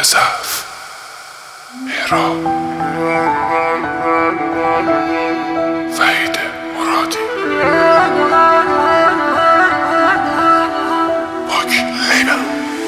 ضعف مهراب وحید مرادی باک لیبل.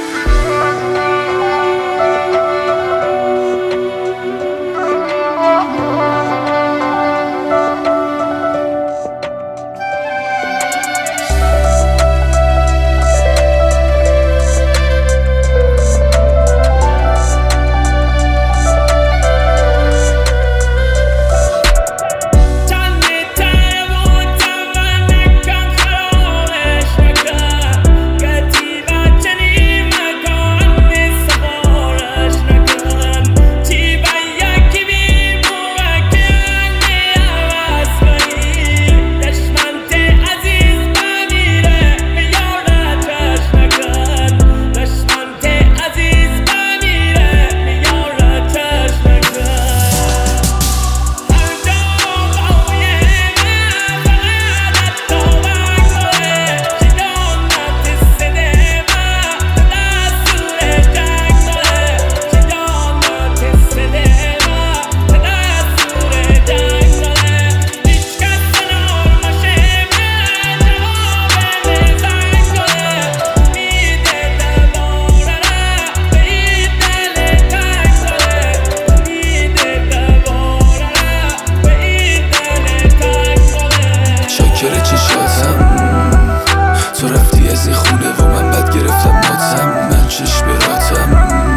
تو رفتی از این خونه و من بد گرفتم ماتم، من چشم براتم.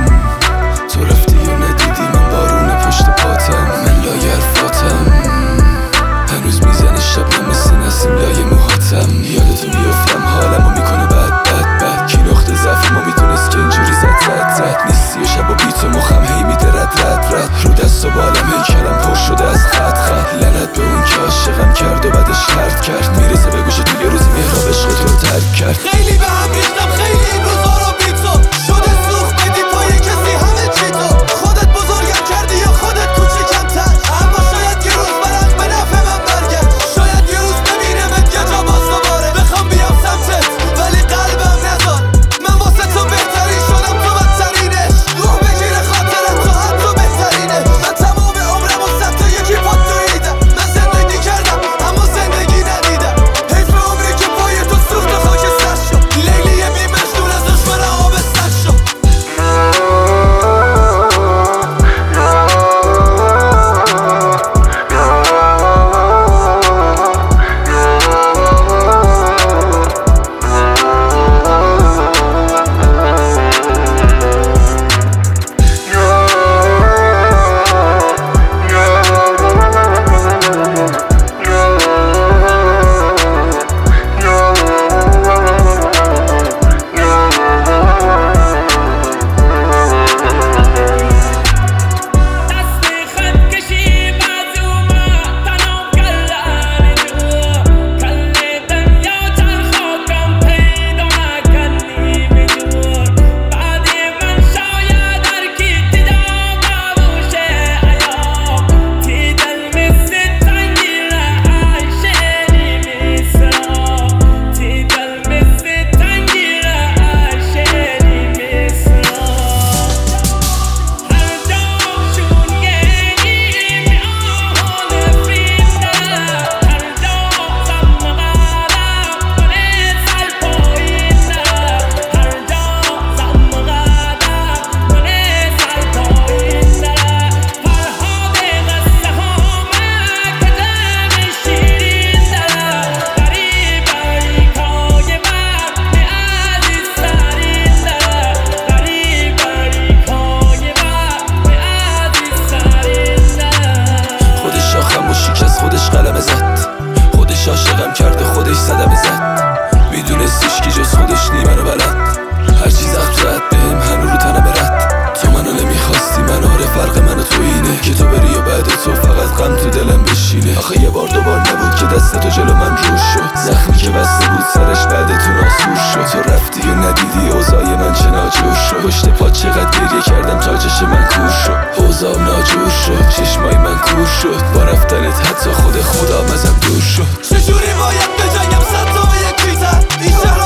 تو رفتی و ندیدی من بارون پشت پاتم، من لاگرفاتم. هنوز میزنه شبنم مثل نسیم لای موهاتم. یادتو میافتم حالمو میکنه بد کی نقطه ضعف ما میدونست که اینجوری زد نیستی و شب و بی تو مخم هی میده رد رو دست و بالم هیکلم پر شده از خط لعنت به اون که عاشقم کرد و بعدش طرد کرد. میرسه به گوشه تو یه روزی مهراب عشق تو رو ترک کرد. خیلی به هم ریختم، خیلی این روزا رو بی تو شده سوخت بدی پای کسی همه چی تو. خودت بزرگم کردی یا خودت کوچیکم‌تر، اما شاید یه روز برق به نفع من برگرد. شاید یه روز ببینمت یه جا باز دوباره بخوام بیام سمتت ولی قلبم نذار. من واسه تو بهترین شدم، تو بدترینش. روح بگیره خاطرت تو حتی بهترینه. من تمام عمرم و صد تا یکی پات دویدم. من زندگی کردم اما زندگی ندیدم. حیف عمری که پای تو سوخت و خاک سر شد. لیلی بی مجنون از دشمن آب سر شد. خودش قلم زد، خودش عاشقم کرد و خودش صدمه زد. میدونستیش که جز خودش نی منو بلد. هر چیز زد بهم هنو رو تنم رد. تو منو نمیخواستی، من آره فرق من و تو اینه که تو بری و بعد تو فقط غم تو دلم بشینه. آخه یه بار دوبار نبود که دست تو جلو من روش شد. زخمی که بسته بود سرش بعد تو ناسور شد. تو رفتی و ندیدی اوضاع من چه ناجور شد. پشت پا چقدر گریه کردم تا چش من کور شد. اوضاع ناجور شد، چشمای من کور شد. با رفتنت حتی خود خدا مزم دور شد. چجوری باید بجنگم صد تا به یک بیزن؟ این